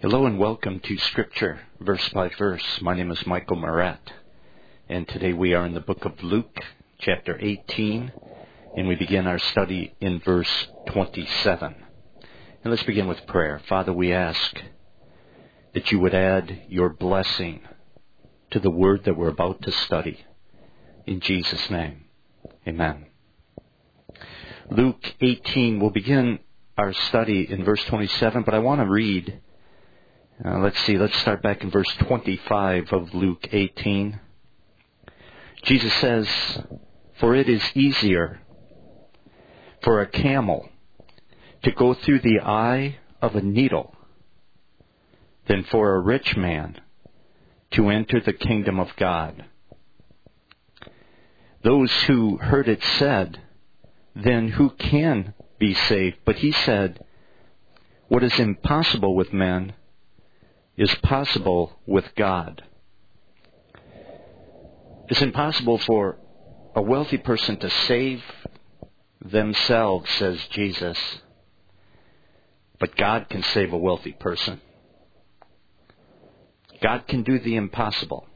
Hello and welcome to Scripture, verse by verse. My name is Michael Moret, and today we are in the book of Luke, chapter 18, and we begin our study in verse 27. And let's begin with prayer. Father, we ask that you would add your blessing to the word that we're about to study. In Jesus' name, amen. Luke 18, we'll begin our study in verse 27, but I want to read. Let's start back in verse 25 of Luke 18. Jesus says, "For it is easier for a camel to go through the eye of a needle than for a rich man to enter the kingdom of God." Those who heard it said, "Then who can be saved?" But he said, "What is impossible with men is possible with God." It's impossible for a wealthy person to save themselves, says Jesus. But God can save a wealthy person. God can do the impossible.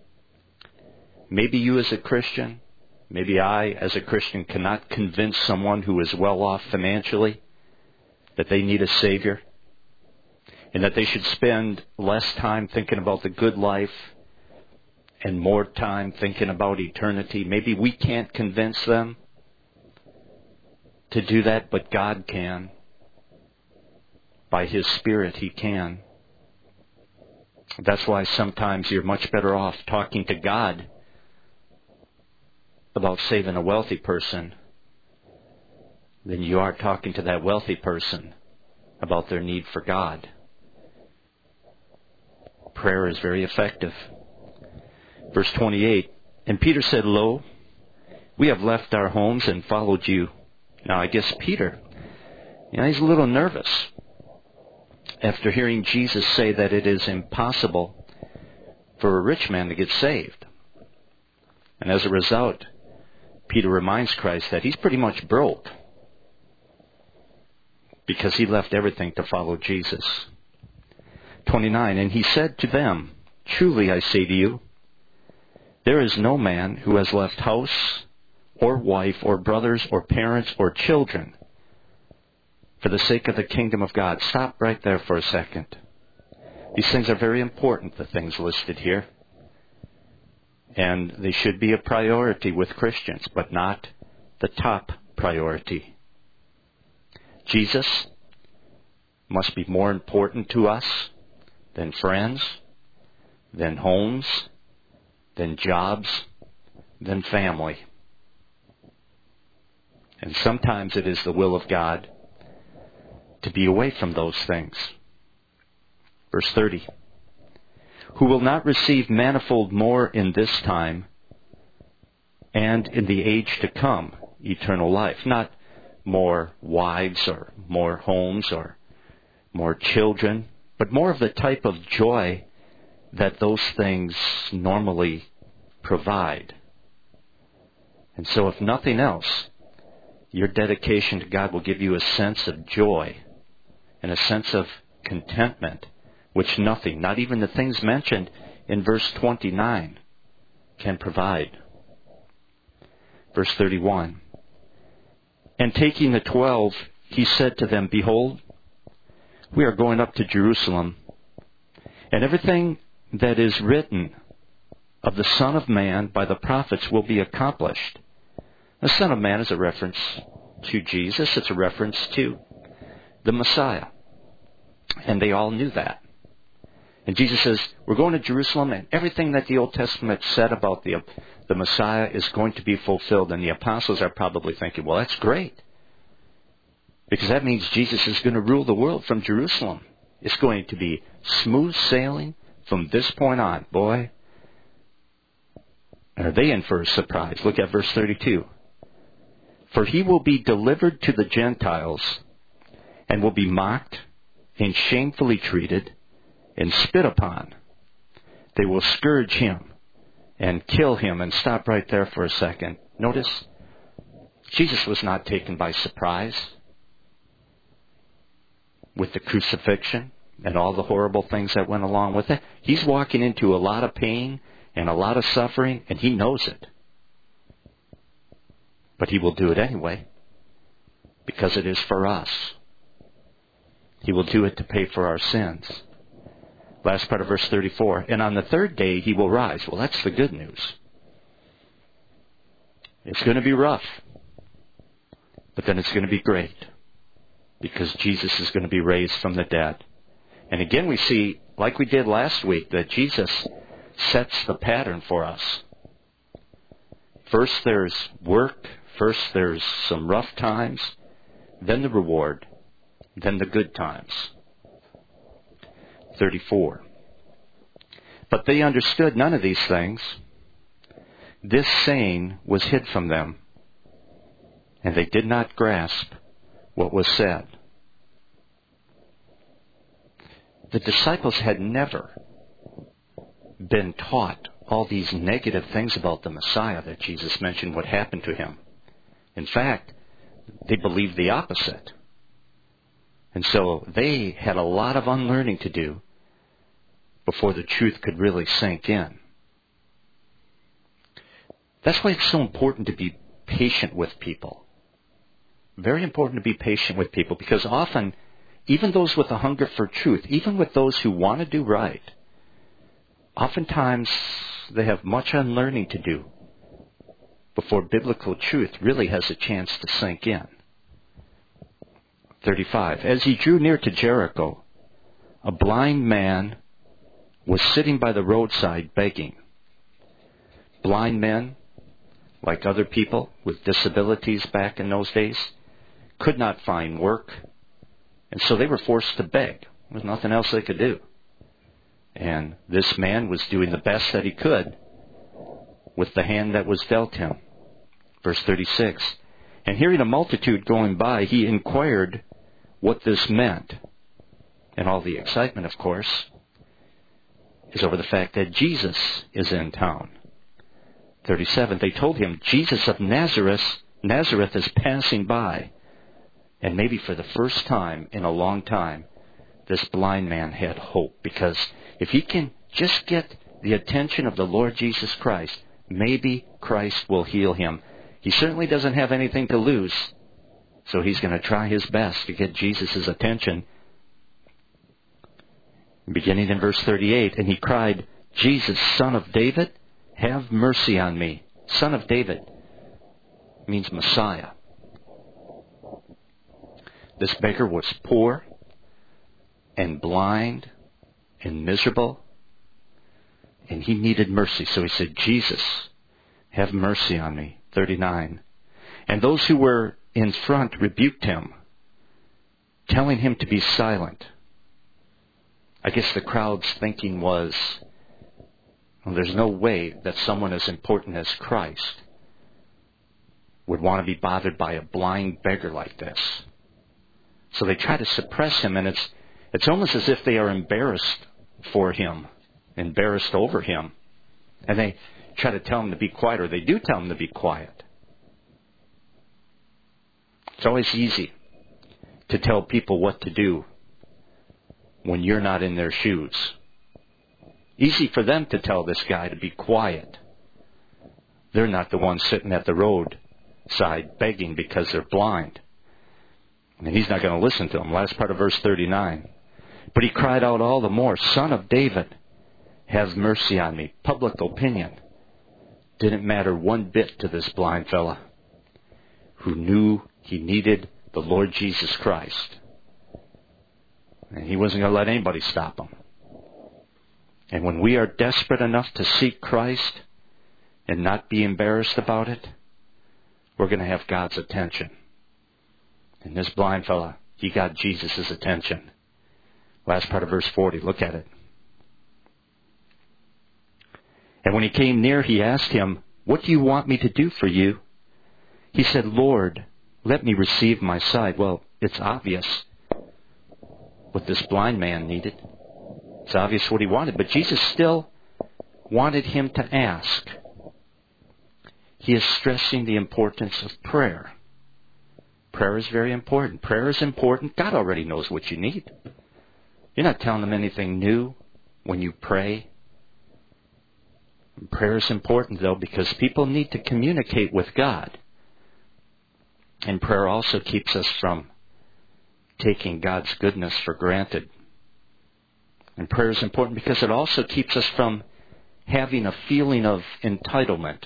Maybe you as a Christian, maybe I as a Christian cannot convince someone who is well off financially that they need a Savior, and that they should spend less time thinking about the good life and more time thinking about eternity. Maybe we can't convince them to do that, but God can. By His Spirit, He can. That's why sometimes you're much better off talking to God about saving a wealthy person than you are talking to that wealthy person about their need for God. Prayer is very effective. Verse 28, "And Peter said, 'Lo, we have left our homes and followed you.'" Now I guess Peter, he's a little nervous after hearing Jesus say that it is impossible for a rich man to get saved. And as a result, Peter reminds Christ that he's pretty much broke because he left everything to follow Jesus. 29, "And he said to them, 'Truly I say to you, there is no man who has left house or wife or brothers or parents or children for the sake of the kingdom of God.'" Stop right there for a second. These things are very important, the things listed here. And they should be a priority with Christians, but not the top priority. Jesus must be more important to us than friends, than homes, than jobs, than family. And sometimes it is the will of God to be away from those things. Verse 30, "Who will not receive manifold more in this time and in the age to come eternal life." Not more wives or more homes or more children, but more of the type of joy that those things normally provide. And so if nothing else, your dedication to God will give you a sense of joy and a sense of contentment, which nothing, not even the things mentioned in verse 29, can provide. Verse 31, "And taking the 12, he said to them, 'Behold, we are going up to Jerusalem, and everything that is written of the Son of Man by the prophets will be accomplished.'" The Son of Man is a reference to Jesus. It's a reference to the Messiah. And they all knew that. And Jesus says, we're going to Jerusalem, and everything that the Old Testament said about the Messiah is going to be fulfilled. And the apostles are probably thinking, well, that's great, because that means Jesus is going to rule the world from Jerusalem. It's going to be smooth sailing from this point on. Boy, are they in for a surprise. Look at verse 32. "For he will be delivered to the Gentiles and will be mocked and shamefully treated and spit upon. They will scourge him and kill him." And stop right there for a second. Notice, Jesus was not taken by surprise with the crucifixion. and all the horrible things that went along with it. He's walking into a lot of pain and a lot of suffering, and he knows it. But he will do it anyway, because it is for us. He will do it to pay for our sins. Last part of verse 34, and on the third day he will rise. Well, that's the good news. It's going to be rough, but then it's going to be great, because Jesus is going to be raised from the dead. And again we see, like we did last week, that Jesus sets the pattern for us. First there's work, first there's some rough times, then the reward, then the good times. 34. But they understood none of these things. This saying was hid from them, and they did not grasp what was said. The disciples had never been taught all these negative things about the Messiah that Jesus mentioned would happen to him. In fact, they believed the opposite. And so they had a lot of unlearning to do before the truth could really sink in. That's why it's so important to be patient with people. Very important to be patient with people, because often, even those with a hunger for truth, even with those who want to do right, oftentimes they have much unlearning to do before biblical truth really has a chance to sink in. 35. As he drew near to Jericho, a blind man was sitting by the roadside begging. Blind men, like other people with disabilities back in those days, could not find work, and so they were forced to beg. There was nothing else they could do. And this man was doing the best that he could with the hand that was dealt him. Verse 36. And hearing a multitude going by, he inquired what this meant. And all the excitement, of course, is over the fact that Jesus is in town. 37. They told him, Jesus of Nazareth is passing by. And maybe for the first time in a long time, this blind man had hope, because if he can just get the attention of the Lord Jesus Christ, maybe Christ will heal him. He certainly doesn't have anything to lose, so he's going to try his best to get Jesus' attention. Beginning in verse 38, and he cried, Jesus, Son of David, have mercy on me. Son of David means Messiah. This beggar was poor and blind and miserable, and he needed mercy. So he said, Jesus, have mercy on me. 39. And those who were in front rebuked him, telling him to be silent. I guess the crowd's thinking was, well, there's no way that someone as important as Christ would want to be bothered by a blind beggar like this. So they try to suppress him, and it's almost as if they are embarrassed for him, embarrassed over him. And they try to tell him to be quiet, or they do tell him to be quiet. It's always easy to tell people what to do when you're not in their shoes. Easy for them to tell this guy to be quiet. They're not the ones sitting at the roadside begging because they're blind. And he's not going to listen to him. Last part of verse 39. But he cried out all the more, Son of David, have mercy on me. Public opinion didn't matter one bit to this blind fella who knew he needed the Lord Jesus Christ. And he wasn't going to let anybody stop him. And when we are desperate enough to seek Christ and not be embarrassed about it, we're going to have God's attention. And this blind fella, he got Jesus' attention. Last part of verse 40, look at it. And when he came near, he asked him, what do you want me to do for you? He said, Lord, let me receive my sight. Well, it's obvious what this blind man needed. It's obvious what he wanted, but Jesus still wanted him to ask. He is stressing the importance of prayer. Prayer is very important. Prayer is important. God already knows what you need. You're not telling them anything new when you pray. Prayer is important, though, because people need to communicate with God. And prayer also keeps us from taking God's goodness for granted. And prayer is important because it also keeps us from having a feeling of entitlement.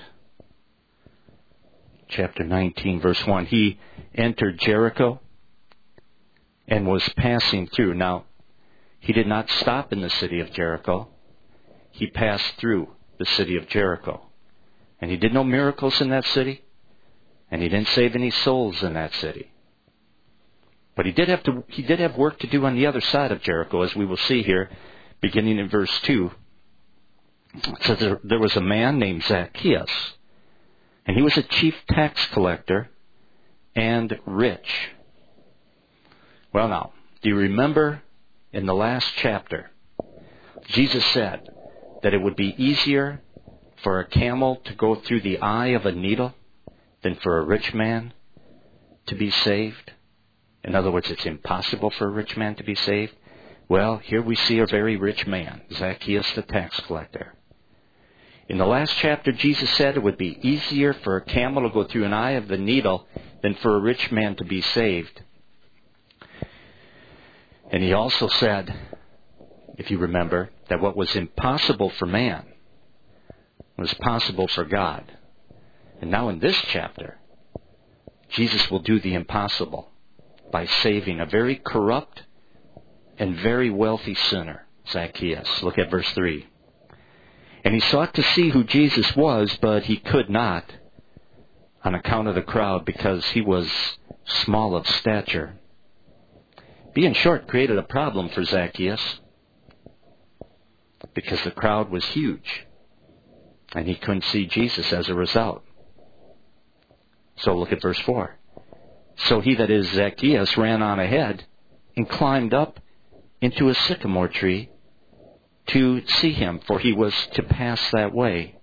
Chapter 19, verse 1. He entered Jericho and was passing through. Now, he did not stop in the city of Jericho. He passed through the city of Jericho. And he did no miracles in that city. And he didn't save any souls in that city. But he did have work to do on the other side of Jericho, as we will see here, beginning in verse 2. It says there was a man named Zacchaeus, and he was a chief tax collector and rich. Well, now, do you remember in the last chapter, Jesus said that it would be easier for a camel to go through the eye of a needle than for a rich man to be saved? In other words, it's impossible for a rich man to be saved. Well, here we see a very rich man, Zacchaeus the tax collector. In the last chapter, Jesus said it would be easier for a camel to go through an eye of the needle than for a rich man to be saved. And he also said, if you remember, that what was impossible for man was possible for God. And now in this chapter, Jesus will do the impossible by saving a very corrupt and very wealthy sinner, Zacchaeus. Look at verse 3. And he sought to see who Jesus was, but he could not on account of the crowd, because he was small of stature. Being short created a problem for Zacchaeus because the crowd was huge and he couldn't see Jesus as a result. So look at verse 4. So he, that is Zacchaeus, ran on ahead and climbed up into a sycamore tree to see him, for he was to pass that way.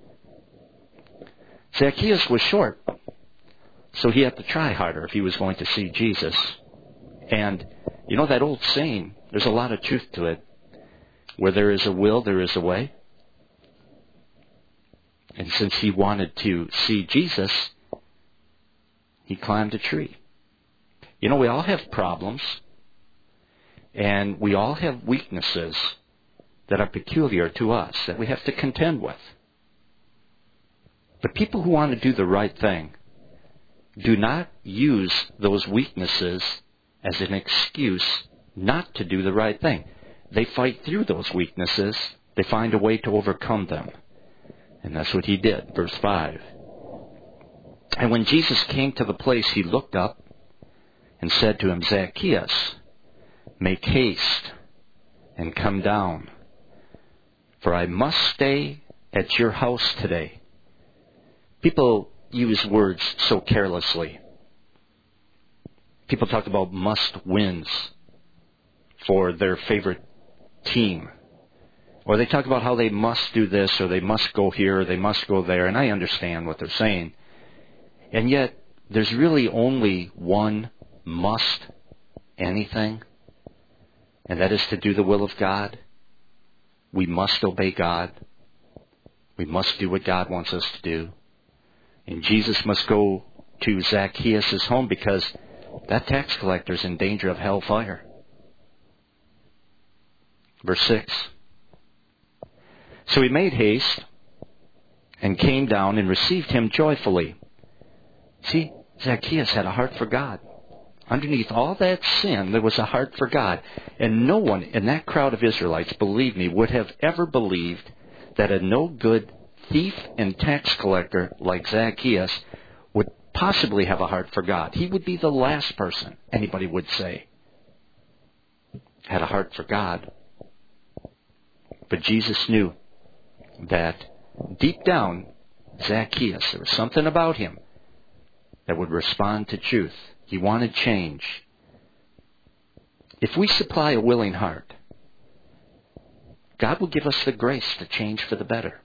Zacchaeus was short, so he had to try harder if he was going to see Jesus. And you know that old saying, there's a lot of truth to it. Where there is a will, there is a way. And since he wanted to see Jesus, he climbed a tree. You know, we all have problems, and we all have weaknesses that are peculiar to us, that we have to contend with. But people who want to do the right thing do not use those weaknesses as an excuse not to do the right thing. They fight through those weaknesses. They find a way to overcome them. And that's what he did. Verse 5. And when Jesus came to the place, he looked up and said to him, Zacchaeus, make haste and come down, for I must stay at your house today. People use words so carelessly. People talk about must-wins for their favorite team. Or they talk about how they must do this, or they must go here, or they must go there. And I understand what they're saying. And yet, there's really only one must anything, and that is to do the will of God. We must obey God. We must do what God wants us to do. And Jesus must go to Zacchaeus' home because that tax collector is in danger of hellfire. Verse 6. So he made haste and came down and received him joyfully. See, Zacchaeus had a heart for God. Underneath all that sin, there was a heart for God. And no one in that crowd of Israelites, believe me, would have ever believed that a no-good thief and tax collector like Zacchaeus would possibly have a heart for God. He would be the last person anybody would say had a heart for God. But Jesus knew that deep down, Zacchaeus, there was something about him that would respond to truth. He wanted change. If we supply a willing heart, God will give us the grace to change for the better.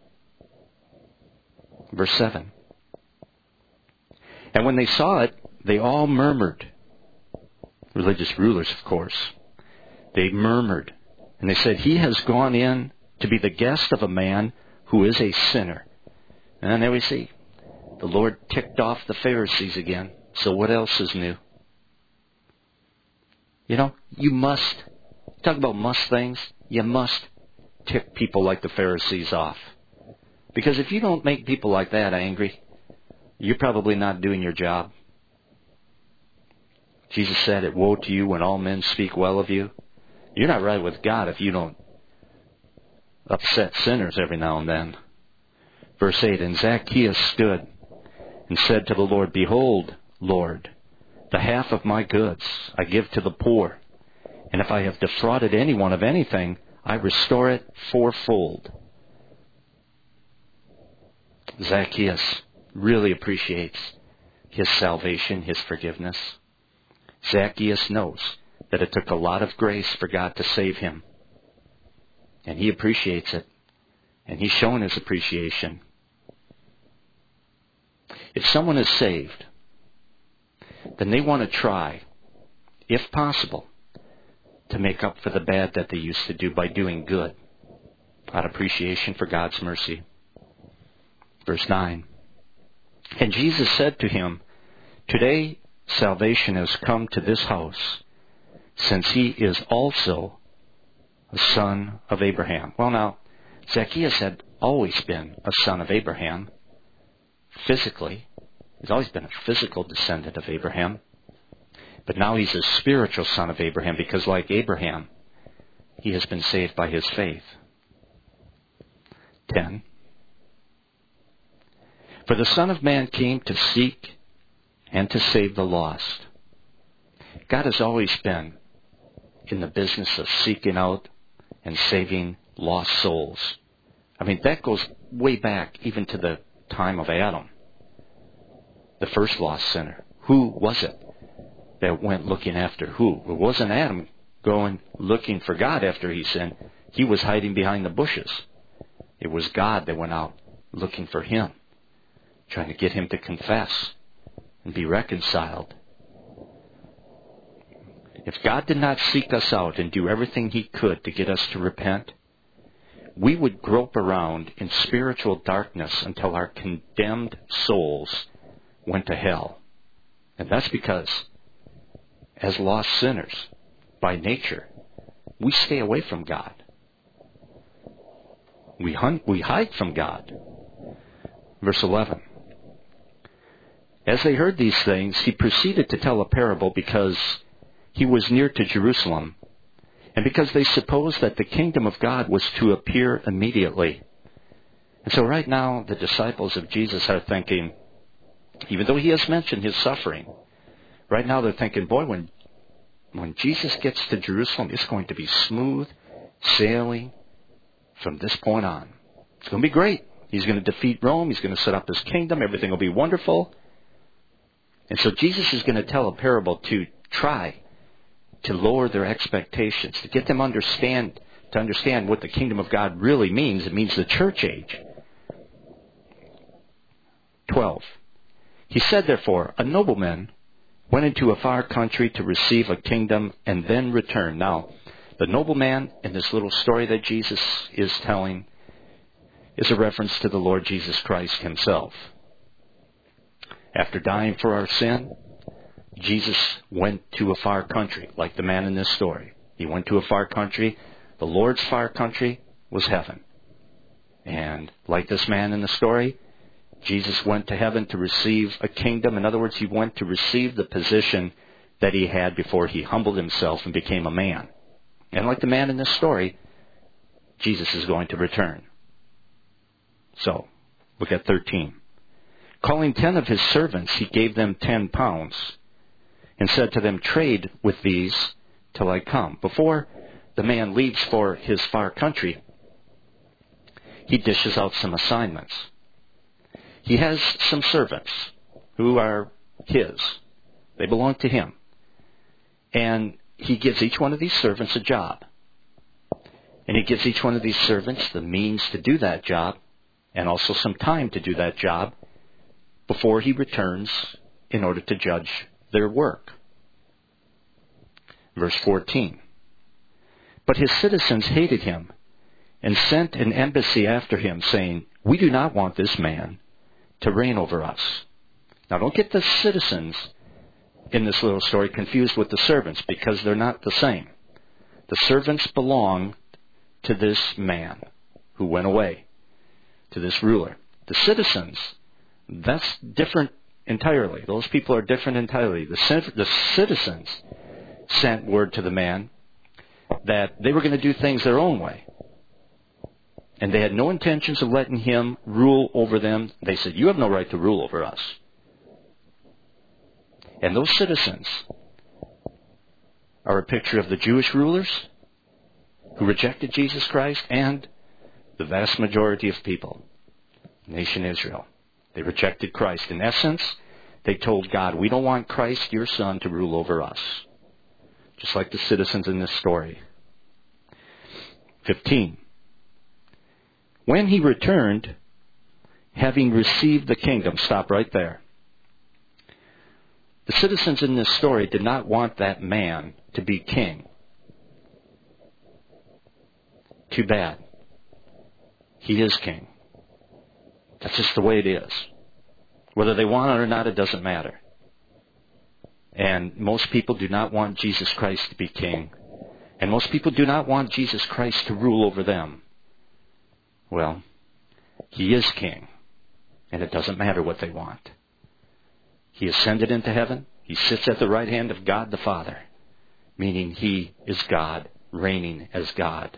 Verse 7. And when they saw it, they all murmured. Religious rulers, of course. They murmured And they said, he has gone in to be the guest of a man who is a sinner. And there we see. The Lord ticked off the Pharisees again. So what else is new? You know, you must, talk about must things, you must tick people like the Pharisees off. Because if you don't make people like that angry, you're probably not doing your job. Jesus said, woe to you when all men speak well of you. You're not right with God if you don't upset sinners every now and then. Verse 8, and Zacchaeus stood and said to the Lord, behold, Lord, the half of my goods I give to the poor, and if I have defrauded anyone of anything, I restore it fourfold. Zacchaeus really appreciates his salvation, his forgiveness. Zacchaeus knows that it took a lot of grace for God to save him. And he appreciates it. And he's shown his appreciation. If someone is saved, then they want to try, if possible, to make up for the bad that they used to do by doing good, out of appreciation for God's mercy. Verse 9, and Jesus said to him, today salvation has come to this house, since he is also a son of Abraham. Well, now, Zacchaeus had always been a son of Abraham, physically. He's always been a physical descendant of Abraham. But now he's a spiritual son of Abraham, because like Abraham, he has been saved by his faith. 10. For the Son of Man came to seek and to save the lost. God has always been in the business of seeking out and saving lost souls. I mean, that goes way back even to the time of Adam, the first lost sinner. Who was it that went looking after who? It wasn't Adam going looking for God after he sinned. He was hiding behind the bushes. It was God that went out looking for him, trying to get him to confess and be reconciled. If God did not seek us out and do everything he could to get us to repent, we would grope around in spiritual darkness until our condemned souls went to hell. And that's because, as lost sinners, by nature, we stay away from God. We hide from God. Verse 11. As they heard these things, he proceeded to tell a parable because he was near to Jerusalem, and because they supposed that the kingdom of God was to appear immediately. And so right now, the disciples of Jesus are thinking, even though he has mentioned his suffering, right now they're thinking, boy, when Jesus gets to Jerusalem, it's going to be smooth sailing from this point on. It's going to be great. He's going to defeat Rome. He's going to set up his kingdom. Everything will be wonderful. And so Jesus is going to tell a parable to try to lower their expectations, to get them to understand what the kingdom of God really means. It means the church age. 12. He said, therefore, a nobleman went into a far country to receive a kingdom and then return. Now, the nobleman in this little story that Jesus is telling is a reference to the Lord Jesus Christ himself. After dying for our sin, Jesus went to a far country, like the man in this story. He went to a far country. The Lord's far country was heaven. And like this man in the story, Jesus went to heaven to receive a kingdom. In other words, he went to receive the position that he had before he humbled himself and became a man. And like the man in this story, Jesus is going to return. So, look at 13. Calling 10 of his servants, he gave them 10 pounds and said to them, trade with these till I come. Before the man leaves for his far country, he dishes out some assignments. He has some servants who are his. They belong to him. And he gives each one of these servants a job. And he gives each one of these servants the means to do that job and also some time to do that job before he returns in order to judge their work. Verse 14. But his citizens hated him and sent an embassy after him, saying, "We do not want this man to reign over us." Now, don't get the citizens in this little story confused with the servants, because they're not the same. The servants belong to this man who went away, to this ruler. The citizens, that's different entirely. Those people are different entirely. The citizens sent word to the man that they were going to do things their own way. And they had no intentions of letting him rule over them. They said, "You have no right to rule over us." And those citizens are a picture of the Jewish rulers who rejected Jesus Christ and the vast majority of people, nation Israel. They rejected Christ. In essence, they told God, "We don't want Christ, your Son, to rule over us." Just like the citizens in this story. 15. When he returned, having received the kingdom, stop right there. The citizens in this story did not want that man to be king. Too bad. He is king. That's just the way it is. Whether they want it or not, it doesn't matter. And most people do not want Jesus Christ to be king. And most people do not want Jesus Christ to rule over them. Well, he is king. And it doesn't matter what they want. He ascended into heaven. He sits at the right hand of God the Father. Meaning he is God, reigning as God.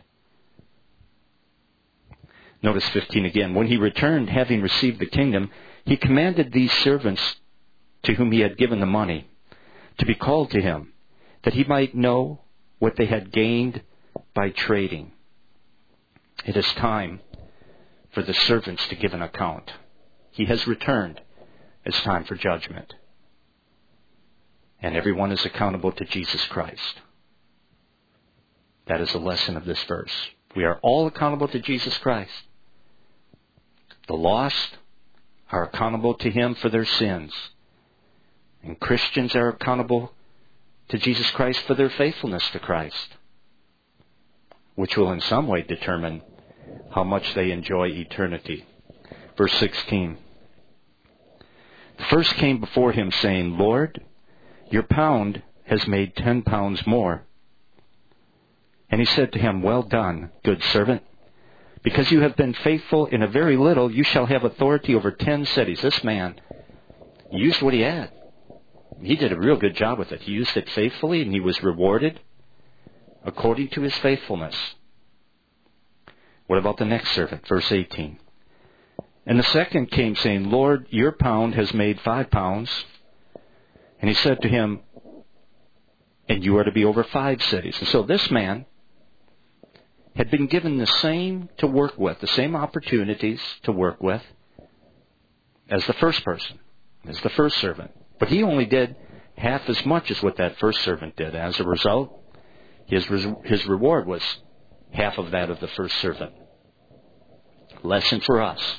Notice 15 again. When he returned, having received the kingdom, he commanded these servants to whom he had given the money to be called to him, that he might know what they had gained by trading. It is time for the servants to give an account. He has returned. It's time for judgment. And everyone is accountable to Jesus Christ. That is the lesson of this verse. We are all accountable to Jesus Christ. The lost are accountable to him for their sins. And Christians are accountable to Jesus Christ for their faithfulness to Christ, which will in some way determine how much they enjoy eternity. Verse 16. The first came before him, saying, "Lord, your pound has made 10 pounds more." And he said to him, "Well done, good servant. Because you have been faithful in a very little, you shall have authority over 10 cities." This man used what he had. He did a real good job with it. He used it faithfully, and he was rewarded according to his faithfulness. What about the next servant? Verse 18. And the second came, saying, "Lord, your pound has made 5 pounds. And he said to him, "And you are to be over 5 cities." And so this man had been given the same to work with, the same opportunities to work with as the first person, as the first servant. But he only did half as much as what that first servant did. As a result, his reward was half of that of the first servant. Lesson for us.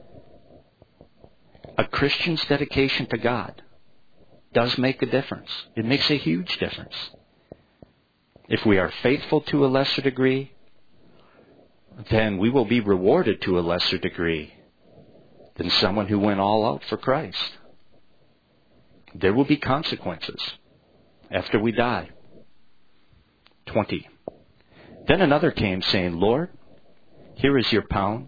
A Christian's dedication to God does make a difference. It makes a huge difference. If we are faithful to a lesser degree, then we will be rewarded to a lesser degree than someone who went all out for Christ. There will be consequences after we die. 20. Then another came, saying, "Lord, here is your pound.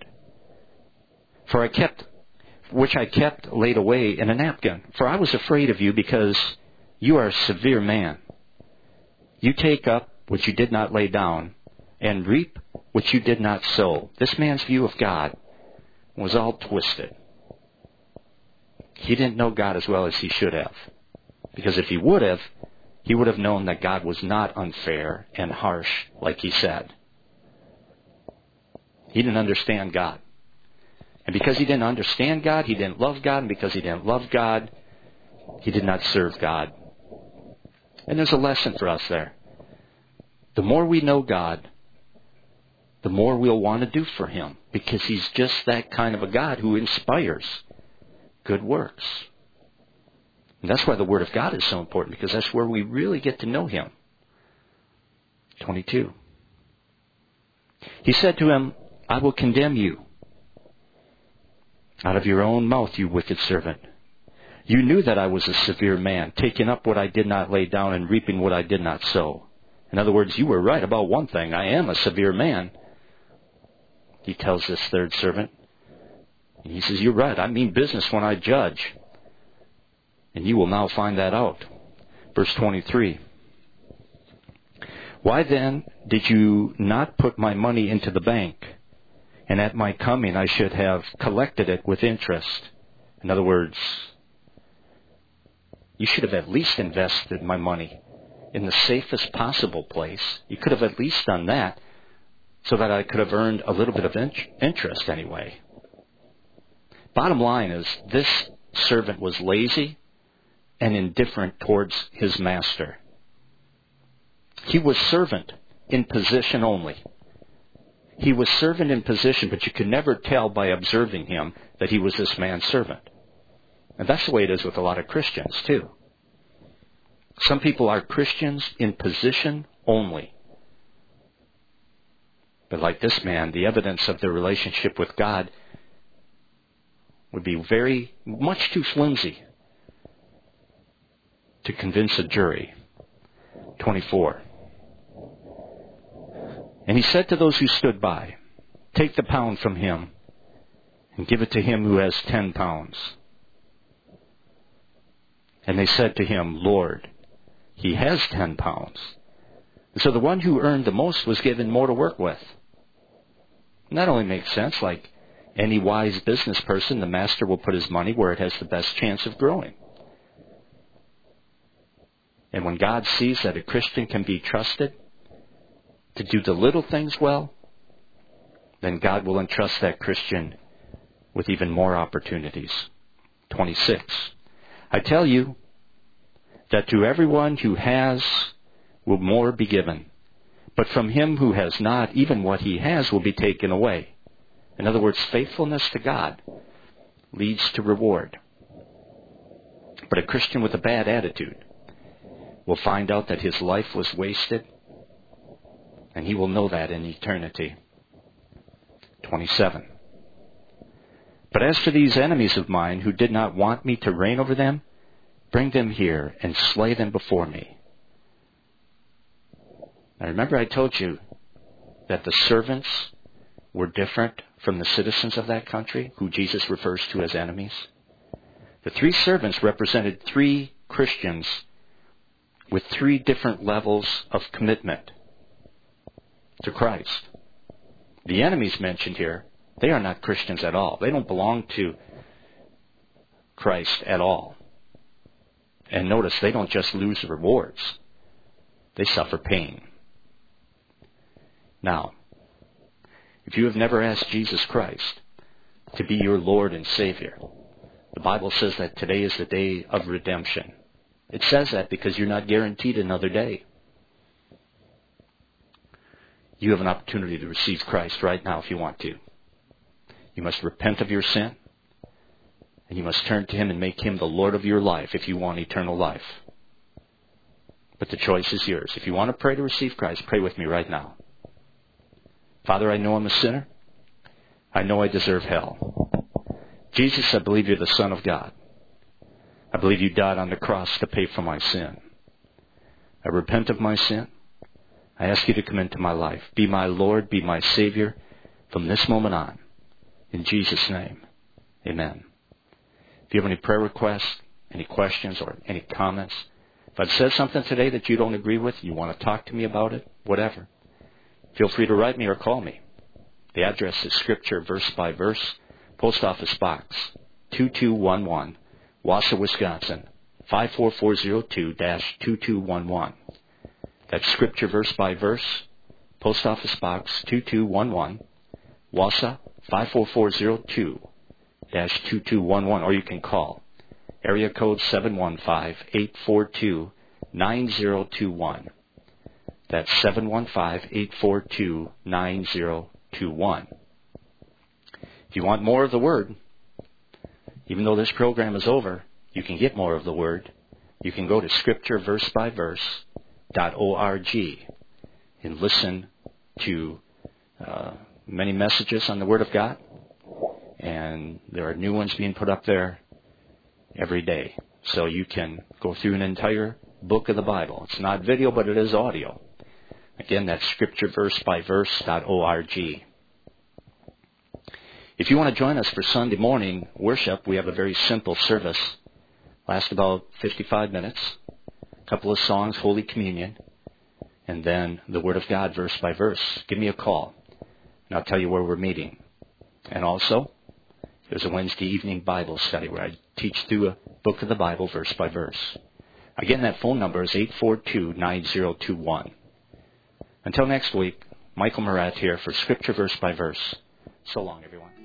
Which I kept laid away in a napkin. For I was afraid of you, because you are a severe man. You take up what you did not lay down, and reap what you did not sow." This man's view of God was all twisted. He didn't know God as well as he should have. Because if he would have known that God was not unfair and harsh like he said. He didn't understand God. And because he didn't understand God, he didn't love God. And because he didn't love God, he did not serve God. And there's a lesson for us there. The more we know God, the more we'll want to do for him. Because he's just that kind of a God who inspires good works. And that's why the Word of God is so important, because that's where we really get to know him. 22. He said to him, I will condemn you out of your own mouth, you wicked servant. You knew that I was a severe man, taking up what I did not lay down and reaping what I did not sow. In other words, you were right about one thing. I am a severe man. He tells this third servant. And he says, you're right. I mean business when I judge. And you will now find that out. Verse 23. Why then did you not put my money into the bank? And at my coming I should have collected it with interest. In other words, you should have at least invested my money in the safest possible place. You could have at least done that so that I could have earned a little bit of interest anyway. Bottom line is, this servant was lazy and indifferent towards his master. He was servant in position only. He was servant in position, but you could never tell by observing him that he was this man's servant. And that's the way it is with a lot of Christians, too. Some people are Christians in position only. But like this man, the evidence of their relationship with God would be very much too flimsy to convince a jury. 24. And he said to those who stood by, take the pound from him and give it to him who has 10 pounds. And they said to him, Lord, he has 10 pounds. And so the one who earned the most was given more to work with. And that only makes sense. Like any wise business person, the master will put his money where it has the best chance of growing. And when God sees that a Christian can be trusted to do the little things well, then God will entrust that Christian with even more opportunities. 26. I tell you that to everyone who has will more be given, but from him who has not, even what he has will be taken away. In other words, faithfulness to God leads to reward. But a Christian with a bad attitude will find out that his life was wasted, and he will know that in eternity. 27. But as for these enemies of mine who did not want me to reign over them, bring them here and slay them before me. Now remember I told you that the servants were different from the citizens of that country, who Jesus refers to as enemies. The 3 servants represented 3 Christians with 3 different levels of commitment to Christ. The enemies mentioned here, they are not Christians at all. They don't belong to Christ at all. And notice, they don't just lose the rewards. They suffer pain. Now, if you have never asked Jesus Christ to be your Lord and Savior, the Bible says that today is the day of redemption. It says that because you're not guaranteed another day. You have an opportunity to receive Christ right now if you want to. You must repent of your sin, and you must turn to Him and make Him the Lord of your life if you want eternal life. But the choice is yours. If you want to pray to receive Christ, pray with me right now. Father, I know I'm a sinner. I know I deserve hell. Jesus, I believe you're the Son of God. I believe you died on the cross to pay for my sin. I repent of my sin. I ask you to come into my life. Be my Lord, be my Savior from this moment on. In Jesus' name, amen. If you have any prayer requests, any questions, or any comments, if I've said something today that you don't agree with, you want to talk to me about it, whatever, feel free to write me or call me. The address is Scripture Verse by Verse, Post Office Box 2211, Wausau, Wisconsin 54402-2211. That's Scripture Verse by Verse, Post Office Box 2211, Wausau 54402-2211, or you can call area code 715-842-9021. That's 715-842-9021. If you want more of the Word, even though this program is over, you can get more of the Word. You can go to scriptureversebyverse.org and listen to many messages on the Word of God, and there are new ones being put up there every day. So you can go through an entire book of the Bible. It's not video, but it is audio. Again, that's scriptureversebyverse.org. If you want to join us for Sunday morning worship, we have a very simple service. Lasts about 55 minutes. A couple of songs, Holy Communion, and then the Word of God verse by verse. Give me a call, and I'll tell you where we're meeting. And also, there's a Wednesday evening Bible study where I teach through a book of the Bible verse by verse. Again, that phone number is 842-9021. Until next week, Michael Murat here for Scripture Verse by Verse. So long, everyone.